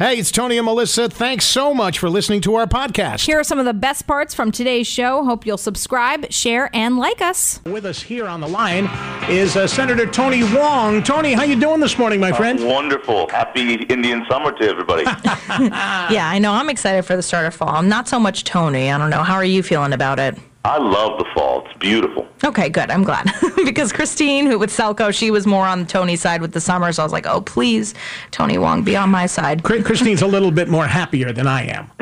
Hey, it's Tony and Melissa. Thanks so much for listening to our podcast. Here are some of the best parts from today's show. Hope you'll subscribe, share, and like us. With us here on the line is Senator Tony Hwang. Tony, how you doing this morning, my friend? Wonderful. Happy Indian summer to everybody. Yeah, I know. I'm excited for the start of fall. I'm not so much Tony. I don't know. How are you feeling about it? I love the fall. It's beautiful. Okay, good. I'm glad. Because Christine, who with Selco, she was more on Tony's side with the summer. So I was like, oh, please, Tony Hwang, be on my side. Christine's a little bit more happier than I am.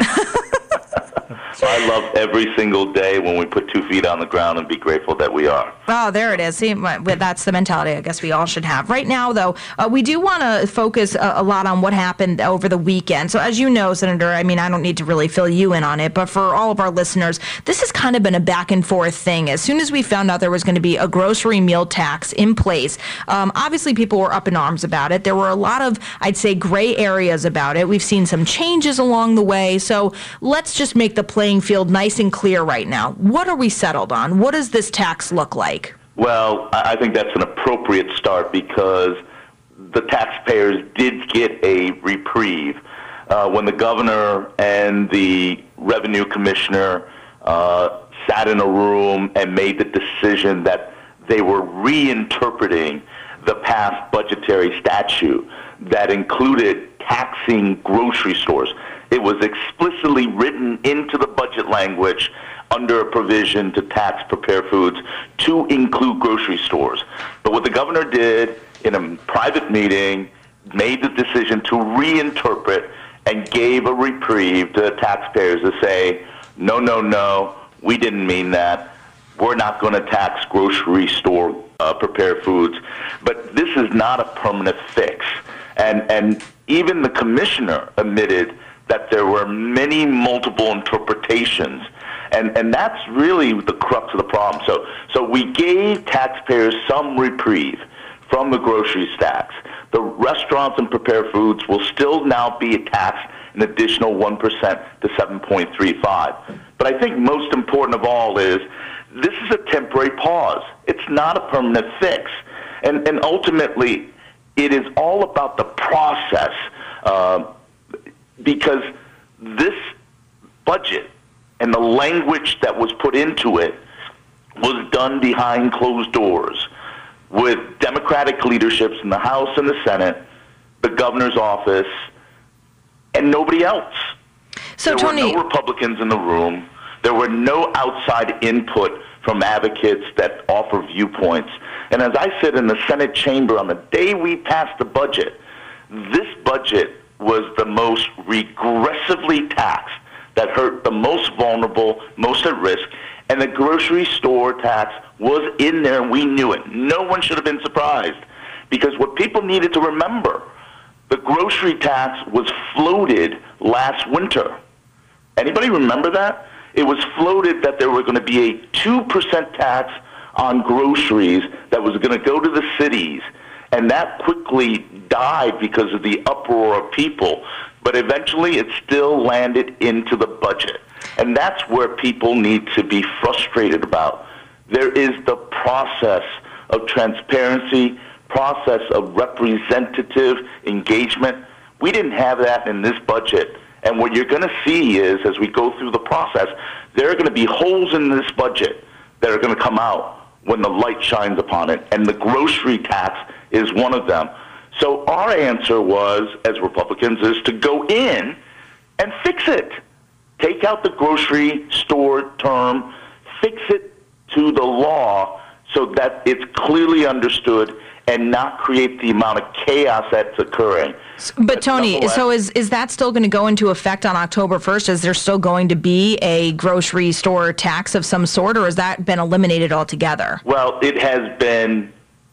I love every single day when we put 2 feet on the ground and be grateful that we are. Oh, there it is. See, that's the mentality I guess we all should have. Right now, though, we do want to focus a lot on what happened over the weekend. So as you know, Senator, I mean, I don't need to really fill you in on it, but for all of our listeners, this has kind of been a back and forth thing. As soon as we found out there was going to be a grocery meal tax in place, obviously people were up in arms about it. There were a lot of, I'd say, gray areas about it. We've seen some changes along the way. So let's just make the playing field nice and clear right now. What are we settled on? What does this tax look like? Well, I think that's an appropriate start because the taxpayers did get a reprieve when the governor and the revenue commissioner sat in a room and made the decision that they were reinterpreting the past budgetary statute that included taxing grocery stores. It was explicitly written into the budget language under a provision to tax prepared foods to include grocery stores. But what the governor did in a private meeting, made the decision to reinterpret and gave a reprieve to the taxpayers to say, no, we didn't mean that. We're not going to tax grocery store prepared foods. But this is not a permanent fix. And even the commissioner admitted that there were many multiple interpretations. And that's really the crux of the problem. So we gave taxpayers some reprieve from the grocery tax. The restaurants and prepared foods will still now be taxed an additional 1% to 7.35. But I think most important of all is this is a temporary pause. It's not a permanent fix. And ultimately, it is all about the process because this budget and the language that was put into it was done behind closed doors with Democratic leaderships in the House and the Senate, the governor's office, and nobody else. So, there were no Republicans in the room. There were no outside input from advocates that offer viewpoints. And as I said in the Senate chamber on the day we passed the budget, this budget was the most regressively taxed, that hurt the most vulnerable, most at risk, and the grocery store tax was in there, and we knew it. No one should have been surprised, because what people needed to remember, the grocery tax was floated last winter. Anybody remember that? It was floated that there were going to be a 2% tax on groceries that was going to go to the cities, and that quickly died because of the uproar of people. But eventually it still landed into the budget. And that's where people need to be frustrated about. There is the process of transparency, process of representative engagement. We didn't have that in this budget. And what you're going to see is, as we go through the process, there are going to be holes in this budget that are going to come out when the light shines upon it. And the grocery tax is one of them. So our answer was, as Republicans, is to go in and fix it. Take out the grocery store term, fix it to the law so that it's clearly understood and not create the amount of chaos that's occurring. But Tony, so is that still going to go into effect on October 1st? Is there still going to be a grocery store tax of some sort, or has that been eliminated altogether? Well, it has been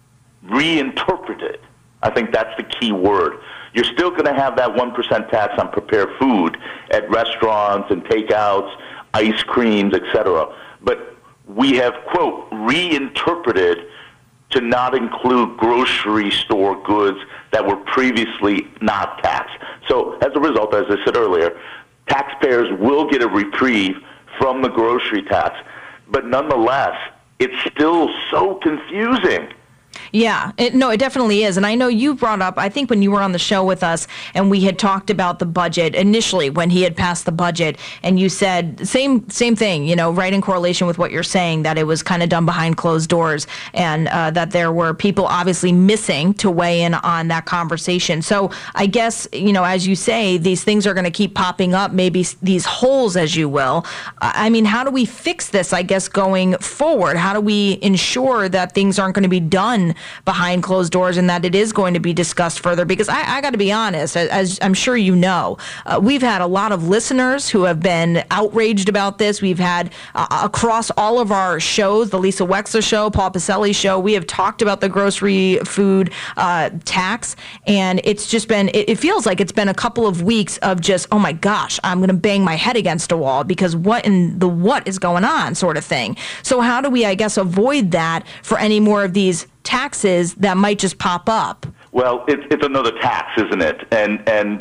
reinterpreted. I think that's the key word. You're still going to have that 1% tax on prepared food at restaurants and takeouts, ice creams, etc. But we have, quote, reinterpreted to not include grocery store goods that were previously not taxed. So as a result, as I said earlier, taxpayers will get a reprieve from the grocery tax. But nonetheless, it's still so confusing. Yeah, it definitely is. And I know you brought up, I think when you were on the show with us and we had talked about the budget initially when he had passed the budget, and you said same thing, right in correlation with what you're saying, that it was kind of done behind closed doors, and that there were people obviously missing to weigh in on that conversation. So I guess, as you say, these things are going to keep popping up, maybe these holes, as you will. I mean, how do we fix this, I guess, going forward? How do we ensure that things aren't going to be done behind closed doors and that it is going to be discussed further? Because I got to be honest, as I'm sure you know, we've had a lot of listeners who have been outraged about this. We've had across all of our shows, the Lisa Wexler show, Paul Pacelli show, we have talked about the grocery food tax, and it's just been, it feels like it's been a couple of weeks of just, oh my gosh, I'm going to bang my head against a wall because what is going on sort of thing. So how do we, I guess, avoid that for any more of these taxes that might just pop up? Well, it's another tax, isn't it? And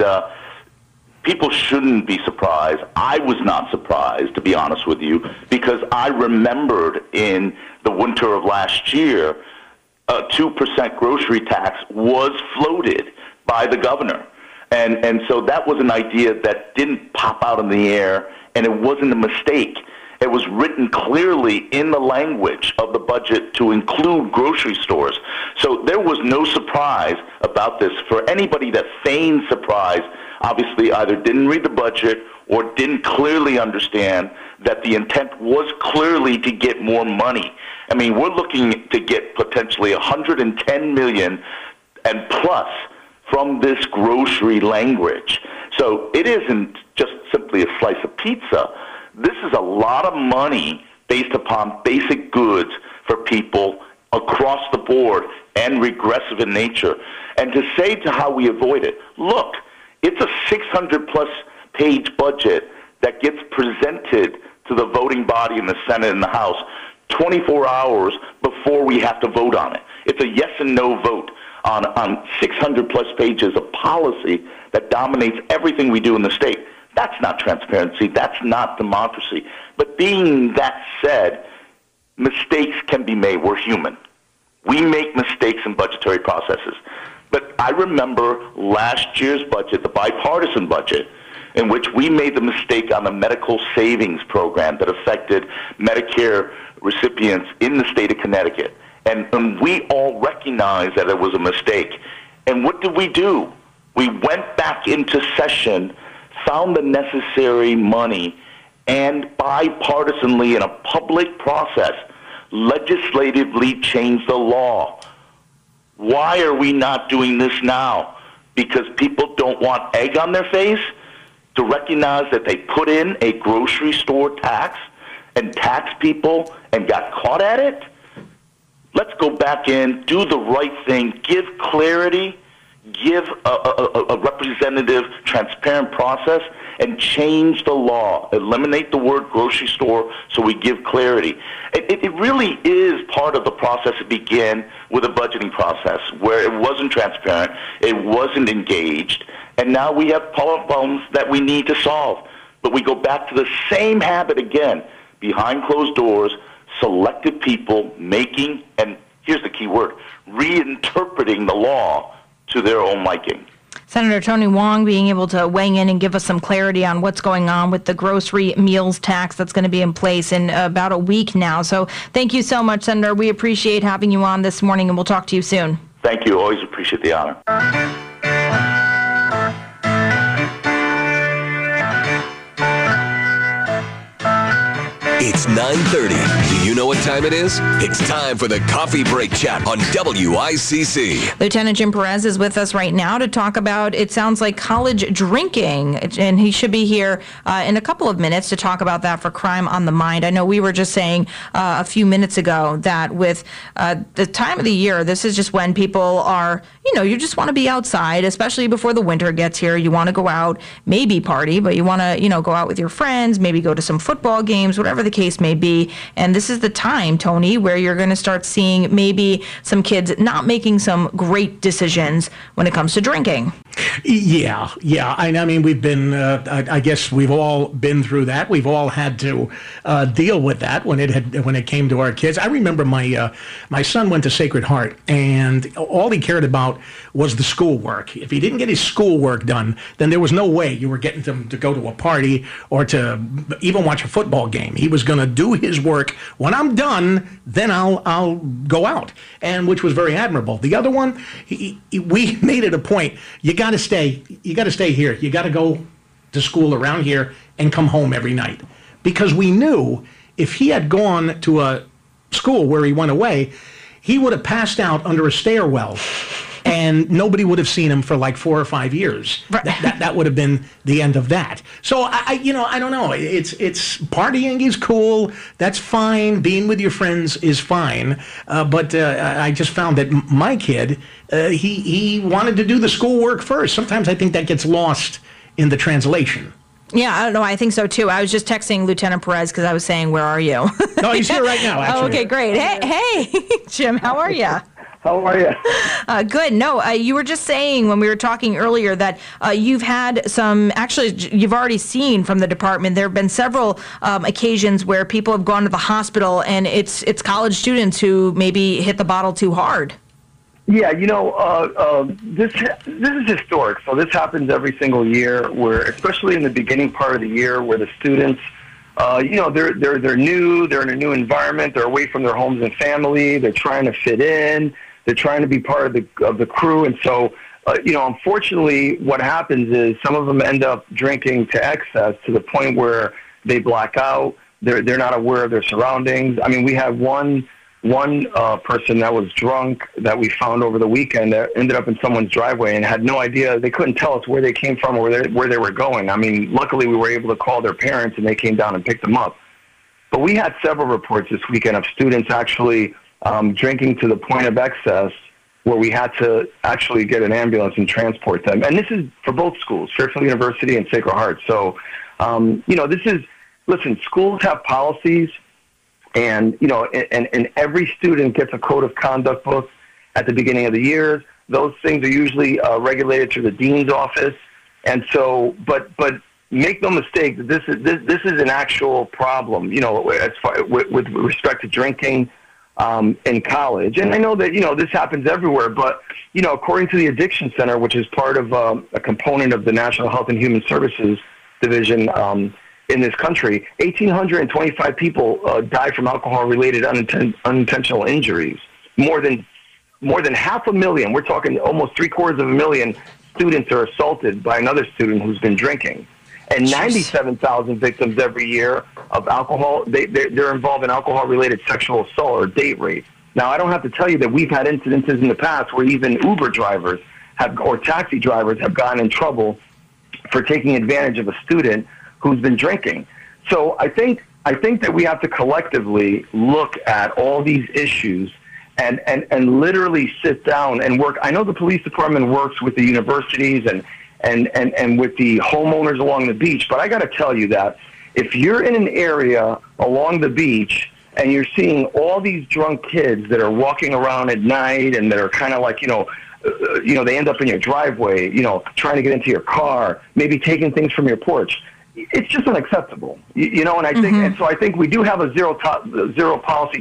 people shouldn't be surprised. I was not surprised, to be honest with you, because I remembered in the winter of last year, a 2% grocery tax was floated by the governor. And so that was an idea that didn't pop out in the air, and it wasn't a mistake. It was written clearly in the language of the budget to include grocery stores. So there was no surprise about this. For anybody that feigned surprise, obviously either didn't read the budget or didn't clearly understand that the intent was clearly to get more money. I mean, we're looking to get potentially $110 million and plus from this grocery language. So it isn't just simply a slice of pizza. This is a lot of money based upon basic goods for people across the board and regressive in nature. And to say to how we avoid it, look, it's a 600-plus page budget that gets presented to the voting body in the Senate and the House 24 hours before we have to vote on it. It's a yes and no vote on 600-plus pages of policy that dominates everything we do in the state. That's not transparency. That's not democracy. But being that said, mistakes can be made. We're human. We make mistakes in budgetary processes. But I remember last year's budget, the bipartisan budget, in which we made the mistake on the medical savings program that affected Medicare recipients in the state of Connecticut. And we all recognized that it was a mistake. And what did we do? We went back into session, found the necessary money, and bipartisanly in a public process, legislatively changed the law. Why are we not doing this now? Because people don't want egg on their face to recognize that they put in a grocery store tax and tax people and got caught at it? Let's go back in, do the right thing, give clarity, give a representative, transparent process, and change the law. Eliminate the word grocery store so we give clarity. It really is part of the process that began with a budgeting process where it wasn't transparent, it wasn't engaged, and now we have problems that we need to solve. But we go back to the same habit again, behind closed doors, selected people making, and here's the key word, reinterpreting the law to their own liking. Senator Tony Hwang being able to weigh in and give us some clarity on what's going on with the grocery meals tax that's going to be in place in about a week now. So thank you so much, Senator. We appreciate having you on this morning, and we'll talk to you soon. Thank you. Always appreciate the honor. It's 9:30. Do you know what time it is? It's time for the Coffee Break Chat on WICC. Lieutenant Jim Perez is with us right now to talk about, it sounds like, college drinking. And he should be here in a couple of minutes to talk about that for Crime on the Mind. I know we were just saying a few minutes ago that with the time of the year, this is just when people are, you just want to be outside, especially before the winter gets here. You want to go out, maybe party, but you want to, go out with your friends, maybe go to some football games, whatever the case may be. And this is the time, Tony, where you're going to start seeing maybe some kids not making some great decisions when it comes to drinking. Yeah. I mean, we've been. I guess we've all been through that. We've all had to deal with that when it came to our kids. I remember my son went to Sacred Heart, and all he cared about was the schoolwork. If he didn't get his schoolwork done, then there was no way you were getting him to go to a party or to even watch a football game. He was going to do his work. When I'm done, then I'll go out, and which was very admirable. The other one, we made it a point. You got to stay here. You got to go to school around here and come home every night. Because we knew if he had gone to a school where he went away, he would have passed out under a stairwell and nobody would have seen him for like 4 or 5 years. Right. That would have been the end of that. So I don't know. It's partying is cool. That's fine. Being with your friends is fine. But I just found that my kid, he wanted to do the schoolwork first. Sometimes I think that gets lost in the translation. Yeah, I don't know. I think so, too. I was just texting Lieutenant Perez because I was saying, where are you? No, he's here right now, actually. Oh, okay, great. Hey, Jim, how are you? How are you? Good. No, you were just saying when we were talking earlier that you've had some, actually, you've already seen from the department, there have been several occasions where people have gone to the hospital and it's college students who maybe hit the bottle too hard. Yeah, this is historic. So this happens every single year, where, especially in the beginning part of the year, where the students, they're new, they're in a new environment, they're away from their homes and family, they're trying to fit in, they're trying to be part of the crew, and so unfortunately, what happens is some of them end up drinking to excess to the point where they black out. They're not aware of their surroundings. I mean, we had one person that was drunk that we found over the weekend that ended up in someone's driveway and had no idea. They couldn't tell us where they came from or where they were going. I mean, luckily we were able to call their parents and they came down and picked them up. But we had several reports this weekend of students actually drinking to the point of excess where we had to actually get an ambulance and transport them. And this is for both schools, Fairfield University and Sacred Heart. So, listen, schools have policies. And, and every student gets a code of conduct book at the beginning of the year. Those things are usually regulated through the dean's office. And so, but make no mistake, this is an actual problem, as far with respect to drinking in college. And I know that, this happens everywhere, but, according to the Addiction Center, which is part of a component of the National Health and Human Services Division, in this country, 1,825 people die from alcohol-related unintentional injuries. More than 500,000, we're talking almost 750,000 students are assaulted by another student who's been drinking. And 97,000 victims every year of alcohol, they're involved in alcohol-related sexual assault or date rape. Now, I don't have to tell you that we've had incidences in the past where even Uber drivers or taxi drivers have gotten in trouble for taking advantage of a student who's been drinking. So I think that we have to collectively look at all these issues and literally sit down and work. I know the police department works with the universities and with the homeowners along the beach, but I got to tell you that if you're in an area along the beach and you're seeing all these drunk kids that are walking around at night and that are kind of like, they end up in your driveway, trying to get into your car, maybe taking things from your porch. It's just unacceptable, and I think, and so I think we do have a zero tolerance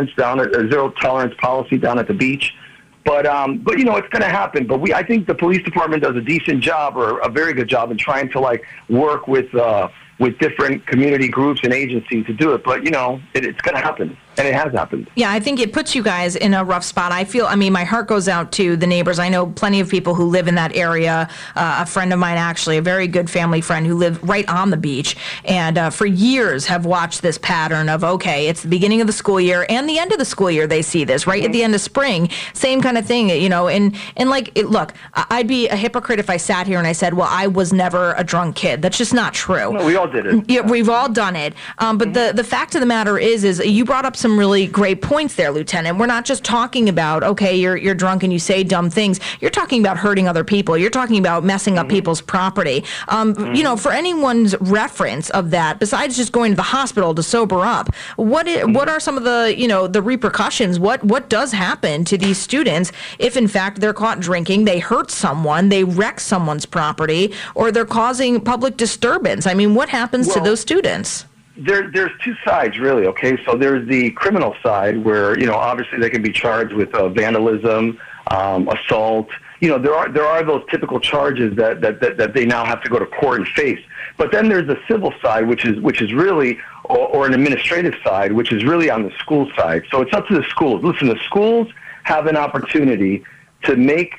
policy down at the beach, but it's going to happen. But I think the police department does a decent job or a very good job in trying to work with different community groups and agencies to do it. But it's going to happen. And it has happened. Yeah, I think it puts you guys in a rough spot. My heart goes out to the neighbors. I know plenty of people who live in that area. A friend of mine, actually, a very good family friend who lived right on the beach, and for years have watched this pattern of, okay, it's the beginning of the school year and the end of the school year they see this, right? At the end of spring, same kind of thing, look, I'd be a hypocrite if I sat here and I said, well, I was never a drunk kid. That's just not true. No, we all did it. Yeah, we've all done it. But the fact of the matter is you brought up some really great points there, Lieutenant. We're not just talking about, okay, you're drunk and you say dumb things. You're talking about hurting other people. You're talking about messing up people's property. You know, for anyone's reference of that, besides just going to the hospital to sober up, what are some of the, you know, the repercussions? What does happen to these students if, in fact, they're caught drinking, they hurt someone, they wreck someone's property, or they're causing public disturbance? I mean, what happens to those students? There's two sides, really, okay? So there's the criminal side where, you know, obviously they can be charged with vandalism, assault. You know, there are those typical charges that they now have to go to court and face. But then there's the civil side, which is really, or an administrative side, which is really on the school side. So it's up to the schools. Listen, the schools have an opportunity to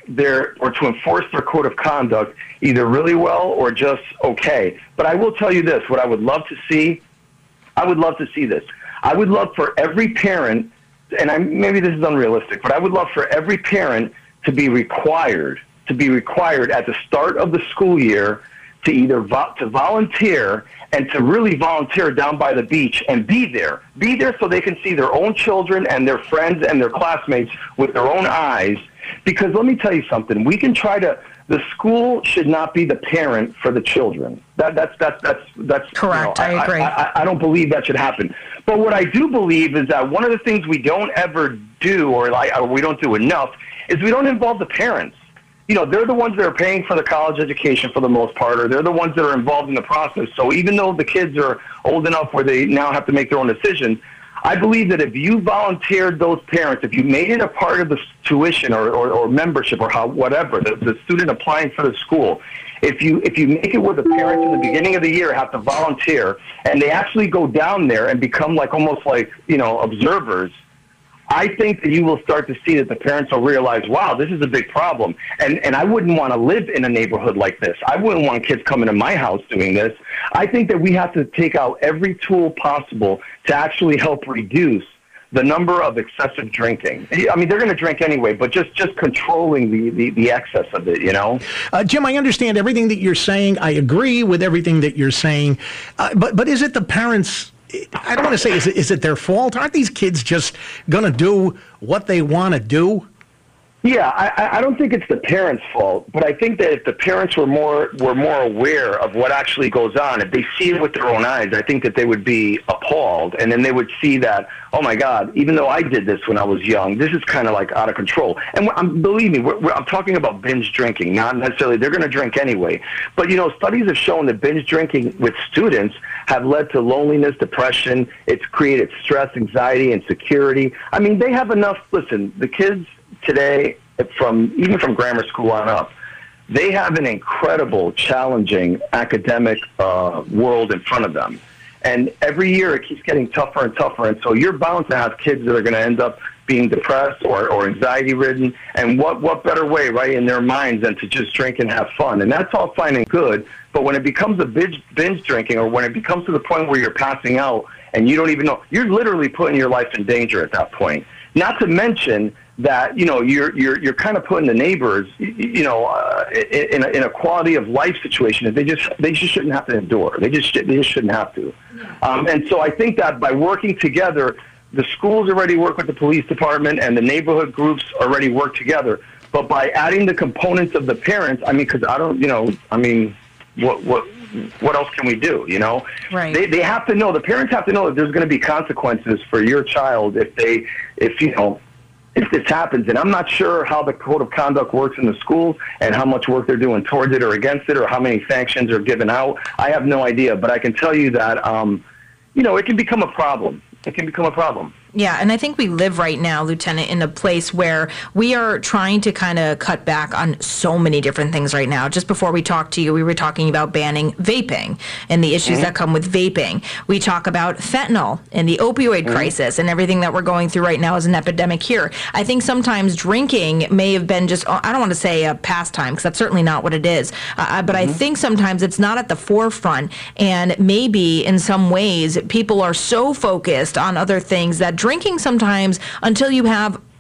to enforce their code of conduct either really well or just okay. But I will tell you this, what I would love to see, I would love for every parent, and maybe this is unrealistic, but I would love for every parent to be required at the start of the school year to either to volunteer and to really volunteer down by the beach and be there so they can see their own children and their friends and their classmates with their own eyes. Because let me tell you something, the school should not be the parent for the children. That's correct. You know, I agree. I don't believe that should happen. But what I do believe is that one of the things we don't ever do, or we don't do enough, is we don't involve the parents. You know, they're the ones that are paying for the college education for the most part, or they're the ones that are involved in the process. So even though the kids are old enough where they now have to make their own decisions, I believe that if you volunteered those parents, if you made it a part of the tuition or membership or whatever, the student applying for the school, if you make it where the parents in the beginning of the year have to volunteer and they actually go down there and become almost like, you know, observers, I think that you will start to see that the parents will realize, wow, this is a big problem. And I wouldn't want to live in a neighborhood like this. I wouldn't want kids coming to my house doing this. I think that we have to take out every tool possible to actually help reduce the number of excessive drinking. I mean, they're going to drink anyway, but just controlling the excess of it, you know? Jim, I understand everything that you're saying. I agree with everything that you're saying. But is it the parents' I don't want to say, is it their fault? Aren't these kids just going to do what they want to do? Yeah, I don't think it's the parents' fault, but I think that if the parents were more aware of what actually goes on, if they see it with their own eyes, I think that they would be appalled, and then they would see that, oh my God, even though I did this when I was young, this is kind of like out of control. And believe me, I'm talking about binge drinking, not necessarily they're going to drink anyway. But, you know, studies have shown that binge drinking with students have led to loneliness, depression. It's created stress, anxiety, insecurity. I mean, they have enough. Listen, the kids today, even from grammar school on up, they have an incredible, challenging academic world in front of them. And every year it keeps getting tougher and tougher. And so you're bound to have kids that are going to end up being depressed or anxiety-ridden. And what better way, right, in their minds than to just drink and have fun? And that's all fine and good. But when it becomes a binge drinking, or when it becomes to the point where you're passing out and you don't even know, you're literally putting your life in danger at that point. Not to mention that, you know, you're kind of putting the neighbors, you know, in a quality of life situation that they just shouldn't have to endure. They just shouldn't have to. And so I think that by working together, the schools already work with the police department and the neighborhood groups already work together. But by adding the components of the parents, I mean, because I don't, you know, I mean, what else can we do, you know? Right. They have to know, the parents have to know that there's going to be consequences for your child if this happens. And I'm not sure how the code of conduct works in the schools and how much work they're doing towards it or against it, or how many sanctions are given out. I have no idea, but I can tell you that, you know, it can become a problem. It can become a problem. Yeah, and I think we live right now, Lieutenant, in a place where we are trying to kind of cut back on so many different things right now. Just before we talked to you, we were talking about banning vaping and the issues that come with vaping. We talk about fentanyl and the opioid crisis and everything that we're going through right now as an epidemic here. I think sometimes drinking may have been just, I don't want to say a pastime, because that's certainly not what it is, but I think sometimes it's not at the forefront, and maybe in some ways people are so focused on other things that drinking sometimes, until you have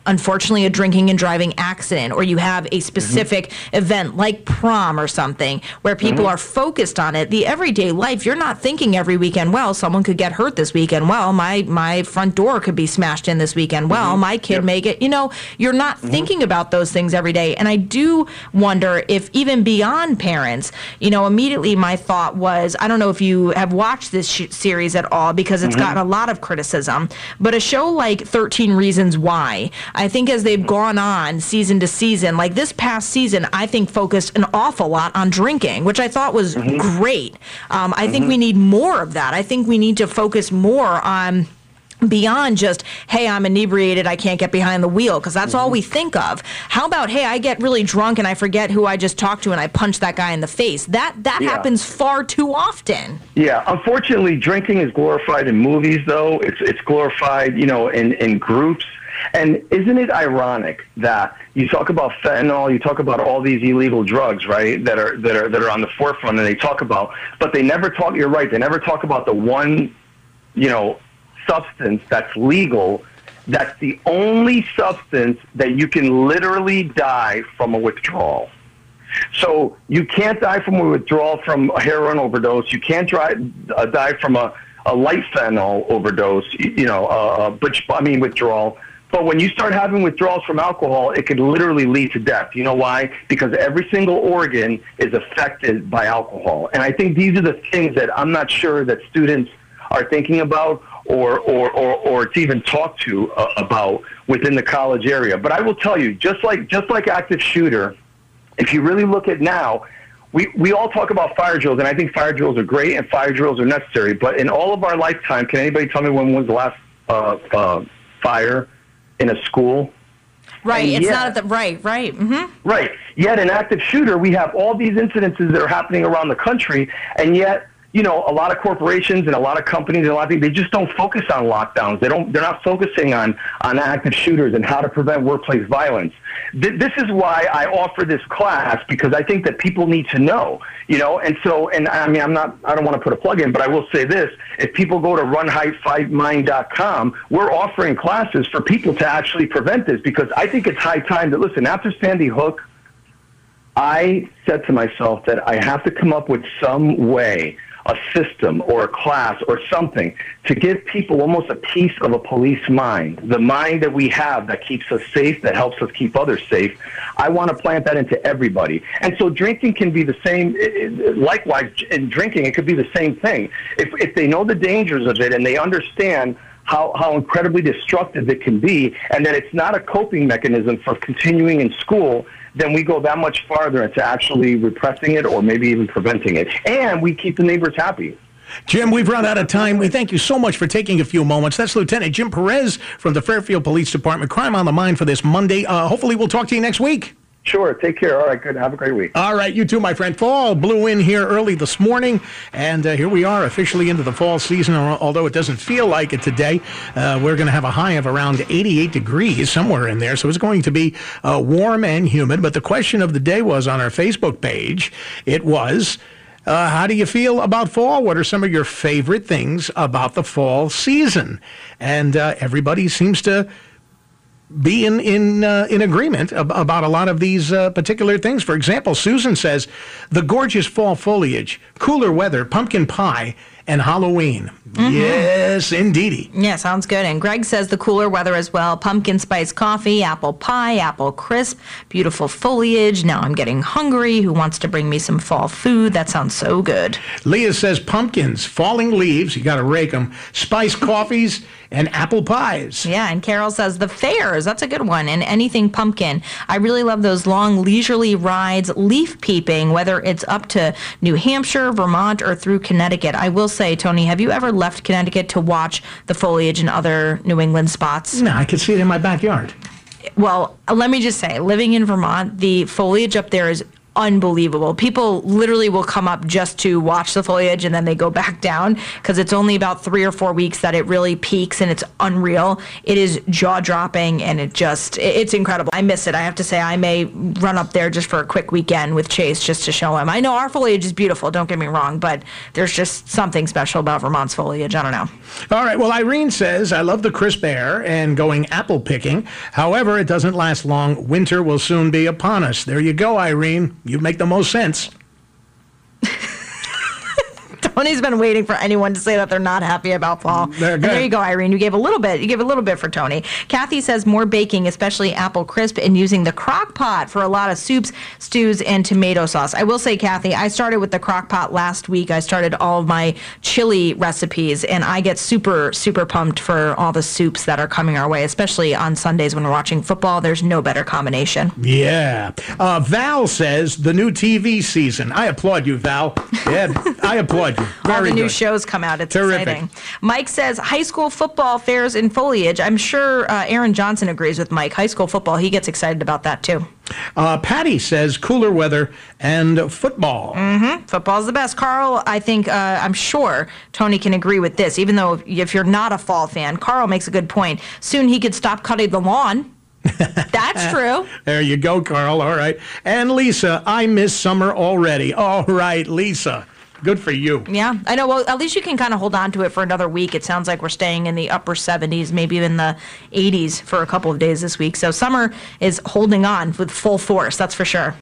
unfortunately a drinking and driving accident, or you have a specific event like prom or something where people are focused on it, the everyday life, you're not thinking every weekend, well, someone could get hurt this weekend. Well, my front door could be smashed in this weekend. Well, my kid may get, you're not thinking about those things every day. And I do wonder if even beyond parents, immediately my thought was, I don't know if you have watched this series at all, because it's gotten a lot of criticism, but a show like 13 Reasons Why, I think as they've gone on season to season, like this past season, I think focused an awful lot on drinking, which I thought was great. I think we need more of that. I think we need to focus more on beyond just, hey, I'm inebriated, I can't get behind the wheel, because that's all we think of. How about, hey, I get really drunk and I forget who I just talked to and I punch that guy in the face? That happens far too often. Yeah, unfortunately, drinking is glorified in movies, though. It's glorified, in groups. And isn't it ironic that you talk about fentanyl, you talk about all these illegal drugs, right, that are on the forefront, and they talk about, but they never talk. You're right. They never talk about the one, substance that's legal. That's the only substance that you can literally die from a withdrawal. So you can't die from a withdrawal from a heroin overdose. You can't die from a light fentanyl overdose. Withdrawal. But when you start having withdrawals from alcohol, it could literally lead to death. You know why? Because every single organ is affected by alcohol. And I think these are the things that I'm not sure that students are thinking about or to even talk to about within the college area. But I will tell you, just like active shooter, if you really look at now, we all talk about fire drills, and I think fire drills are great and fire drills are necessary. But in all of our lifetime, can anybody tell me when was the last fire in a school? Right, it's not at the right. Mm-hmm. Right. Yet in active shooter, we have all these incidences that are happening around the country, and yet, a lot of corporations and a lot of companies and a lot of things, they just don't focus on lockdowns. They're not focusing on active shooters and how to prevent workplace violence. This is why I offer this class, because I think that people need to know, and I don't want to put a plug in, but I will say this: if people go to runhightfightmind.com, we're offering classes for people to actually prevent this, because I think it's high time that, listen, after Sandy Hook, I said to myself that I have to come up with some way, a system or a class or something to give people almost a piece of a police mind, the mind that we have that keeps us safe, that helps us keep others safe. I want to plant that into everybody. And so drinking can be the same. Likewise, in drinking, it could be the same thing. If they know the dangers of it and they understand how incredibly destructive it can be, and that it's not a coping mechanism for continuing in school, then we go that much farther into actually repressing it or maybe even preventing it. And we keep the neighbors happy. Jim, we've run out of time. We thank you so much for taking a few moments. That's Lieutenant Jim Perez from the Fairfield Police Department. Crime on the Mind for this Monday. Hopefully we'll talk to you next week. Sure. Take care. All right. Good. Have a great week. All right. You too, my friend. Fall blew in here early this morning, and here we are officially into the fall season, although it doesn't feel like it today. We're going to have a high of around 88 degrees, somewhere in there, so it's going to be warm and humid. But the question of the day was on our Facebook page. It was, how do you feel about fall? What are some of your favorite things about the fall season? And everybody seems to be in agreement about a lot of these particular things. For example, Susan says, the gorgeous fall foliage, cooler weather, pumpkin pie, and Halloween. Mm-hmm. Yes, indeedy. Yeah, sounds good. And Greg says the cooler weather as well. Pumpkin spice coffee, apple pie, apple crisp, beautiful foliage. Now I'm getting hungry. Who wants to bring me some fall food? That sounds so good. Leah says pumpkins, falling leaves, you got to rake them, spice coffees, and apple pies. Yeah, and Carol says the fairs. That's a good one. And anything pumpkin. I really love those long leisurely rides, leaf peeping, whether it's up to New Hampshire, Vermont, or through Connecticut. I will say, Tony, have you ever left Connecticut to watch the foliage in other New England spots? No, I can see it in my backyard. Well, let me just say, living in Vermont, the foliage up there is unbelievable. People literally will come up just to watch the foliage and then they go back down because it's only about 3 or 4 weeks that it really peaks and it's unreal. It is jaw-dropping and it's incredible. I miss it. I have to say I may run up there just for a quick weekend with Chase just to show him. I know our foliage is beautiful, don't get me wrong, but there's just something special about Vermont's foliage. I don't know. All right. Well, Irene says, I love the crisp air and going apple picking. However, it doesn't last long. Winter will soon be upon us. There you go, Irene. You make the most sense. Tony's been waiting for anyone to say that they're not happy about fall. And there you go, Irene. You gave a little bit. You gave a little bit for Tony. Kathy says more baking, especially apple crisp, and using the crock pot for a lot of soups, stews, and tomato sauce. I will say, Kathy, I started with the crock pot last week. I started all of my chili recipes, and I get super, super pumped for all the soups that are coming our way, especially on Sundays when we're watching football. There's no better combination. Yeah. Val says the new TV season. I applaud you, Val. Yeah, I applaud you. Very all the new good. shows come out. It's Terrific. exciting. Mike says high school football fairs in foliage. I'm sure Aaron Johnson agrees with Mike. High school football, he gets excited about that too. Patty says cooler weather and football. Mm-hmm. Football's the best. Carl, I think, I'm sure Tony can agree with this, even though if you're not a fall fan. Carl makes a good point. Soon he could stop cutting the lawn. That's true. There you go, Carl. All right. And Lisa, I miss summer already. All right, Lisa. Good for you. Yeah, I know. Well, at least you can kind of hold on to it for another week. It sounds like we're staying in the upper 70s, maybe even the 80s for a couple of days this week. So summer is holding on with full force, that's for sure.